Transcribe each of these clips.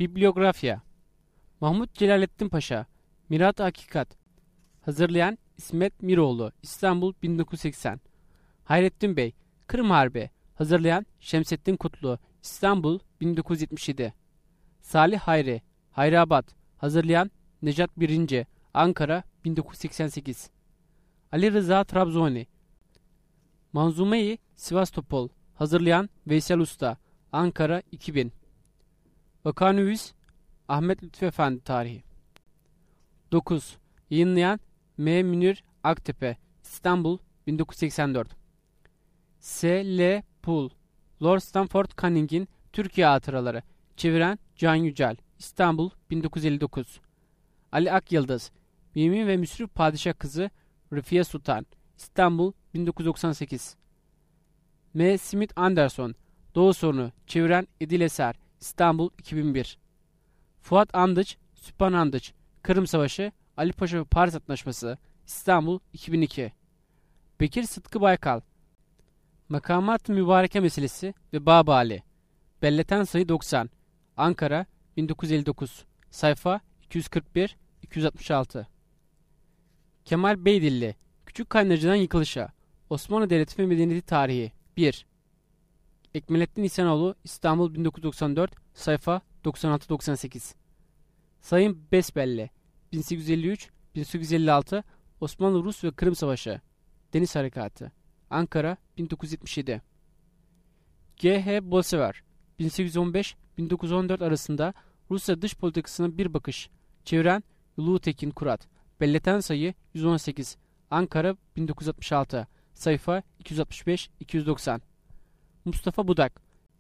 Bibliografya. Mahmut Celalettin Paşa, Mirat-ı Hakikat. Hazırlayan İsmet Miroğlu, İstanbul 1980. Hayrettin Bey, Kırım Harbi. Hazırlayan Şemsettin Kutlu, İstanbul 1977. Salih Hayri, Hayrabat. Hazırlayan Necat Birinci, Ankara 1988. Ali Rıza Trabzoni, Manzume-i Sivastopol. Hazırlayan Veysel Usta, Ankara 2000. Vakanüvis Ahmet Lütfü Efendi Tarihi. 9. Yayınlayan M. Münir Aktepe, İstanbul 1984. S. L. Poole, Lord Stanford Canning'in Türkiye Hatıraları. Çeviren Can Yücel, İstanbul 1959. Ali Akyıldız, Mümin ve Müsrif Padişah Kızı Rıfiye Sultan, İstanbul 1998. M. Smith Anderson, Doğu Sorunu. Çeviren Edil Eser, İstanbul 2001. Fuat Andıç, Sübhan Andıç, Kırım Savaşı, Ali Paşa ve Paris Antlaşması, İstanbul 2002. Bekir Sıtkı Baykal, Makamat-ı Mübareke Meselesi ve Babali. Belleten sayı 90. Ankara 1959. Sayfa 241-266. Kemal Beydilli, Küçük Kaynarca'dan Yıkılışa. Osmanlı Devleti ve Medeniyeti Tarihi 1. Ekmelettin İhsanoğlu, İstanbul 1994. Sayfa 96-98. Sayın Besbelli, 1853-1856. Osmanlı-Rus ve Kırım Savaşı. Deniz Harekatı. Ankara 1977. G.H. Bolsever, 1815-1914 arasında Rusya dış politikasına bir bakış. Çeviren Ulu Tekin Kurat. Belleten sayı 118. Ankara 1966. Sayfa 265-290. Mustafa Budak,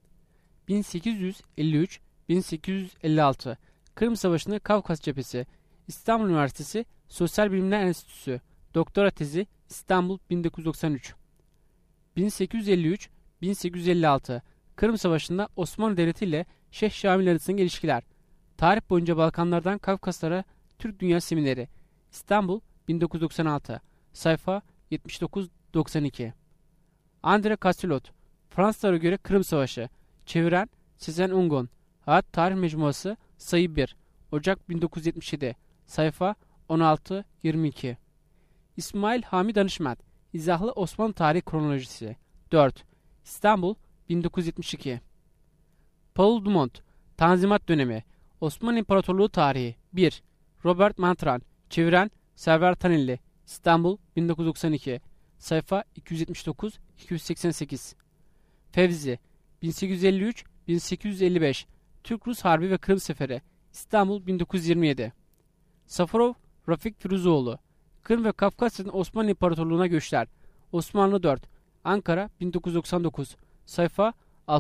1853-1856. Kırım Savaşı'nda Kafkas Cephesi. İstanbul Üniversitesi Sosyal Bilimler Enstitüsü. Doktora tezi İstanbul 1993. 1853-1856. Kırım Savaşı'nda Osmanlı Devleti ile Şeyh Şamil arasındaki ilişkiler. Tarih boyunca Balkanlardan Kafkaslara Türk Dünya Semineri. İstanbul 1996. Sayfa 79-92. Andre Castelot, Fransızlara göre Kırım Savaşı. Çeviren Sezen Ungon. Hayat Tarih Mecmuası sayı 1. Ocak 1977. Sayfa 16-22. İsmail Hami Danışmet, İzahlı Osmanlı Tarihi Kronolojisi 4. İstanbul 1972. Paul Dumont, Tanzimat Dönemi. Osmanlı İmparatorluğu Tarihi 1. Robert Mantran. Çeviren Server Tanilli, İstanbul 1992. Sayfa 279-288. Fevzi, 1853-1855. Türk-Rus Harbi ve Kırım Seferi. İstanbul 1927. Safarov Rafik Firuzoğlu, Kırım ve Kafkasya'dan Osmanlı İmparatorluğu'na göçler. Osmanlı 4. Ankara 1999. Sayfa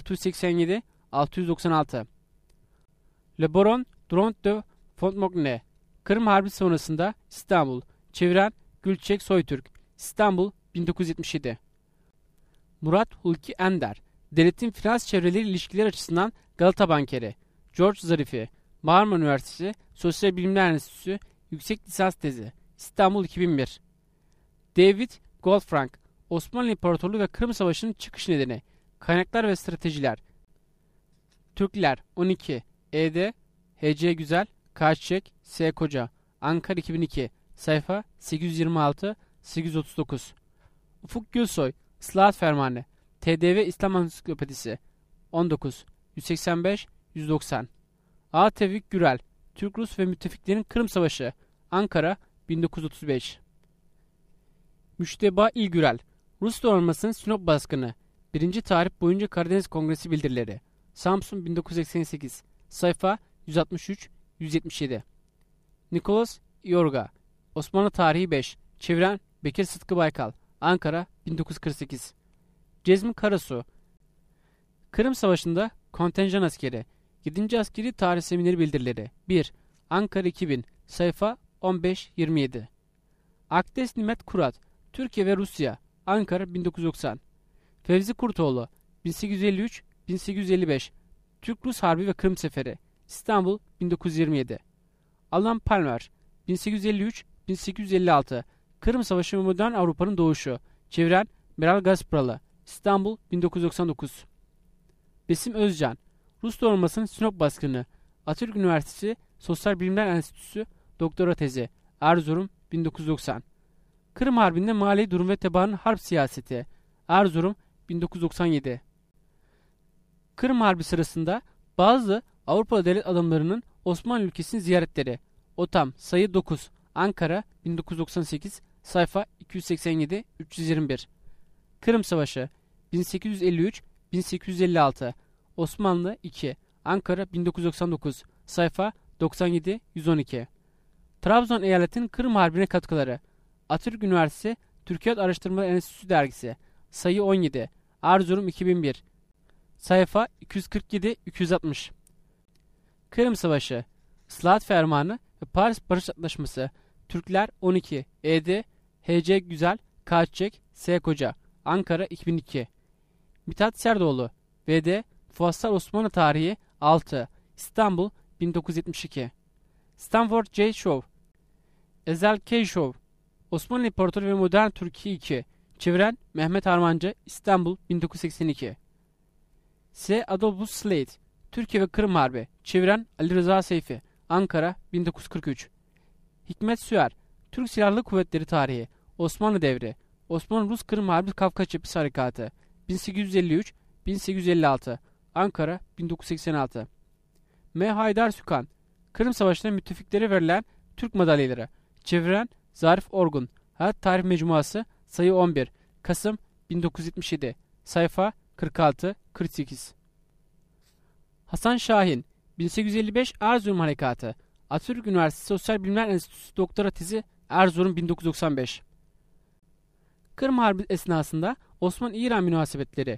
687-696. Le Baron Dront de Fontmagny, Kırım Harbi sonrasında İstanbul. Çeviren Gülçek Soytürk, İstanbul 1977. Murat Hulki Ender, Devletin finans çevreleri ilişkiler açısından Galata Bankeri. George Zarifi, Marmara Üniversitesi Sosyal Bilimler Enstitüsü Yüksek Lisans Tezi, İstanbul 2001. David Goldfrank, Osmanlı İmparatorluğu ve Kırım Savaşı'nın çıkış nedeni. Kaynaklar ve stratejiler. Türkler 12. E.D. H.C. Güzel, K. Çiçek, S. Koca. Ankara 2002. Sayfa 826-839. Ufuk Gülsoy, Islahat Fermanı. TDV İslam Ansiklopedisi 19. 185-190. A. Tevfik Gürel, Türk-Rus ve Müttefiklerin Kırım Savaşı. Ankara 1935. Müşteba İlgürel, Rus donanmasının Sinop baskını. 1. Tarih boyunca Karadeniz Kongresi bildirileri. Samsun 1988. Sayfa 163-177. Nikolas Iorga, Osmanlı Tarihi 5. Çeviren Bekir Sıtkı Baykal. Ankara 1948. Cezmi Karasu, Kırım Savaşı'nda kontenjan askeri. 7. Askeri Tarih Semineri bildirileri. 1. Ankara 2000. Sayfa 15-27. Akdes Nimet Kurat, Türkiye ve Rusya. Ankara 1990. Fevzi Kurtoğlu, 1853-1855. Türk-Rus Harbi ve Kırım Seferi. İstanbul 1927. Alan Palmer, 1853-1856. Kırım Savaşı ve Modern Avrupa'nın doğuşu. Çeviren Meral Gaspralı, İstanbul 1999. Besim Özcan, Rus donanmasının Sinop baskını. Atatürk Üniversitesi Sosyal Bilimler Enstitüsü Doktora Tezi Erzurum 1990. Kırım Harbi'nde mali durum ve tebaanın harp siyaseti Erzurum 1997. Kırım Harbi sırasında bazı Avrupalı devlet adamlarının Osmanlı ülkesini ziyaretleri. Otam sayı 9 Ankara 1998 sayfa 287-321. Kırım Savaşı 1853-1856 Osmanlı 2 Ankara 1999 sayfa 97-112. Trabzon eyaletin Kırım Harbi'ne katkıları. Atatürk Üniversitesi Türkiyat Araştırmaları Enstitüsü dergisi sayı 17 Erzurum 2001 sayfa 247-260. Kırım Savaşı Islahat Fermanı ve Paris Barış Antlaşması Türkler 12 E.D. H.C. Güzel K. Çiçek S. Koca Ankara 2002. Mithat Serdoğlu V.D. Fuassal Osmanlı Tarihi 6 İstanbul 1972. Stanford J. Shaw Ezel K. Shaw Osmanlı İmparatoru ve Modern Türkiye 2 Çeviren Mehmet Harmancı İstanbul 1982. S. Adolphus Slade Türkiye ve Kırım Harbi Çeviren Ali Rıza Seyfi Ankara 1943. Hikmet Süer Türk Silahlı Kuvvetleri Tarihi Osmanlı Devri Osmanlı-Rus Kırım Harbi Kafkas Cephesi Harekatı 1853-1856 Ankara 1986. M. Haydar Sükan Kırım Savaşı'nda müttefiklere verilen Türk madalyaları Çeviren Zarif Orgun Hayat Tarih Mecmuası sayı 11 Kasım 1977 sayfa 46-48. Hasan Şahin 1855 Erzurum Harekatı Atatürk Üniversitesi Sosyal Bilimler Enstitüsü Doktora Tezi Erzurum 1995. Kırım Harbi esnasında Osmanlı-İran münasebetleri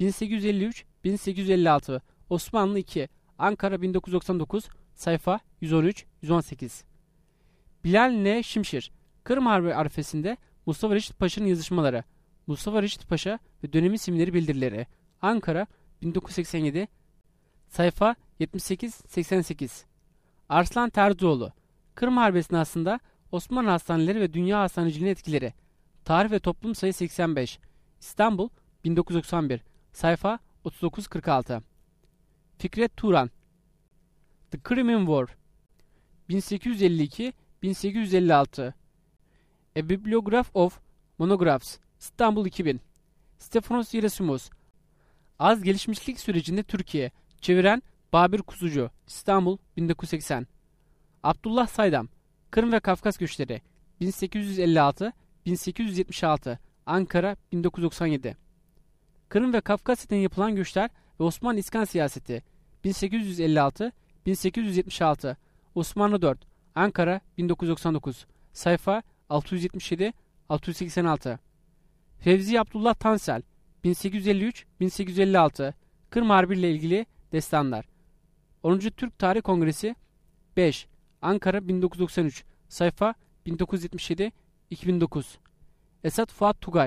1853-1856 Osmanlı 2 Ankara 1999 sayfa 113-118. Bilal N. Şimşir Kırım Harbi arifesinde Mustafa Reşit Paşa'nın yazışmaları Mustafa Reşit Paşa ve dönemin isimleri bildirileri Ankara 1987 sayfa 78-88. Arslan Terzioğlu Kırım Harbi esnasında Osmanlı hastaneleri ve dünya hastaneciliğinin etkileri Tarih ve Toplum sayı 85 İstanbul 1991 sayfa 39-46. Fikret Turan The Crimean War 1852-1856 A Bibliograph of Monographs İstanbul 2000 Stefanos Gerasimos Az gelişmişlik sürecinde Türkiye Çeviren Babir Kuzucu İstanbul 1980. Abdullah Saydam Kırım ve Kafkas Göçleri 1856-1876 Ankara 1997. Kırım ve Kafkasya'dan yapılan göçler ve Osmanlı İskan Siyaseti 1856-1876 Osmanlı 4 Ankara 1999 sayfa 677-686. Fevzi Abdullah Tansel 1853-1856 Kırım Harbi ile ilgili destanlar 10. Türk Tarih Kongresi 5 Ankara 1993 sayfa 1977-2009. Esat Fuat Tugay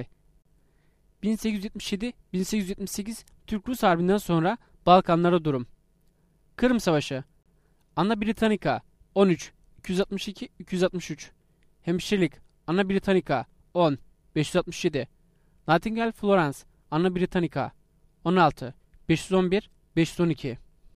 1877-1878 Türk-Rus Harbi'nden sonra Balkanlara durum. Kırım Savaşı Anna Britannica 13 262-263 Hemşirelik Anna Britannica 10 567 Nightingale Florence Anna Britannica 16 511-512